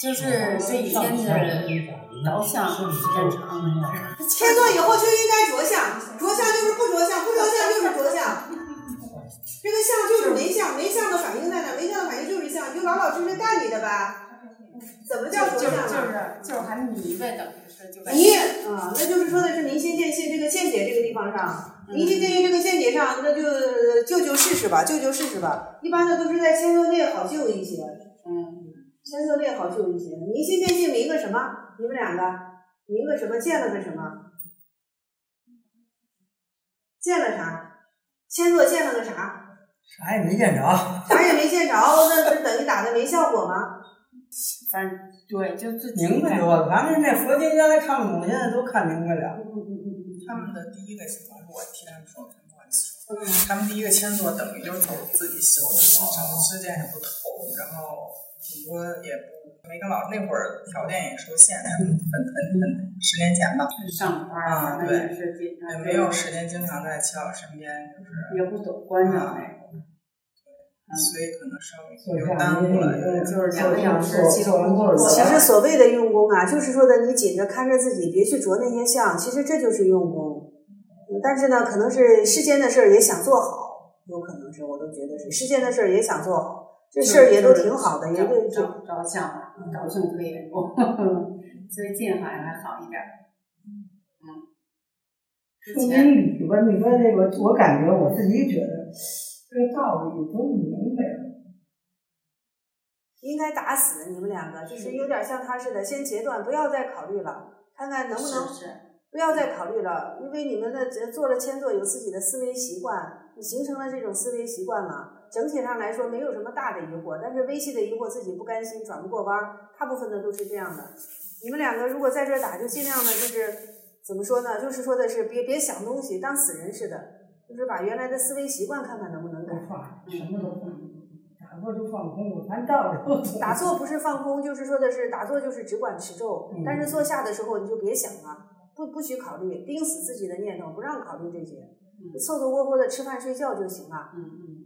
就是这一天的导向时间长。 签作以后就应该着相，着相就是不着相，不着相就是着相。这个相就是没相，没相的反应在哪？没相的反应就是相，你就老老实实干你的吧。怎么叫着相啊？ 就是还迷呗，等于是就迷啊，那就是说的是明心见性这个见解这个地方上，明心见性这个见解上，那就就试试吧，就试试吧。一般的都是在签作内好就一些，签作内好就一些。明心见性明个什么？你们两个明个什么？见了个什么？见了啥？签作见了个啥？ 啥也没见着。 啥也没见着，那是等于打的没效果吗？ 反正对，就自己明白了，反正那佛经原来看不懂，现在都看明白了。 他们的第一个习惯是我替他们说，不好意思说，他们第一个签作等于就是走自己修的，整个世界也不透，然后很多也不没跟老那会儿条件也受限，很10年前吧， 上班啊， 对， 也没有时间经常在齐老师身边，就是也不懂观念那个。 所以可能稍微有耽误了， 就是2个小时其实所谓的用功啊，就是说的你紧着看着自己，别去着那些相，其实这就是用功。但是呢，可能是世间的事儿也想做好，有可能是我都觉得是世间的事儿也想做好，这事儿也都挺好的，也对着相吧，着相特严重，最近好像还好一点。 说明理吧，你说这个，我感觉我自己觉得。这个道理都明白了， 应该打死你们两个，就是有点像他似的，先截断，不要再考虑了，看看能不能不要再考虑了，因为你们的做了签作，有自己的思维习惯，你形成了这种思维习惯嘛，整体上来说没有什么大的疑惑，但是微细的疑惑自己不甘心，转不过弯，大部分的都是这样的。你们两个如果在这打，就尽量的就是怎么说呢？就是说的是别想东西，当死人似的。就是把原来的思维习惯看看能不能改。 什么都放，打坐就放空，反正道理。 打坐不是放空，就是说的是打坐就是只管持咒，但是坐下的时候你就别想了，不许考虑，盯死自己的念头，不让考虑这些，凑凑合合的吃饭睡觉就行了。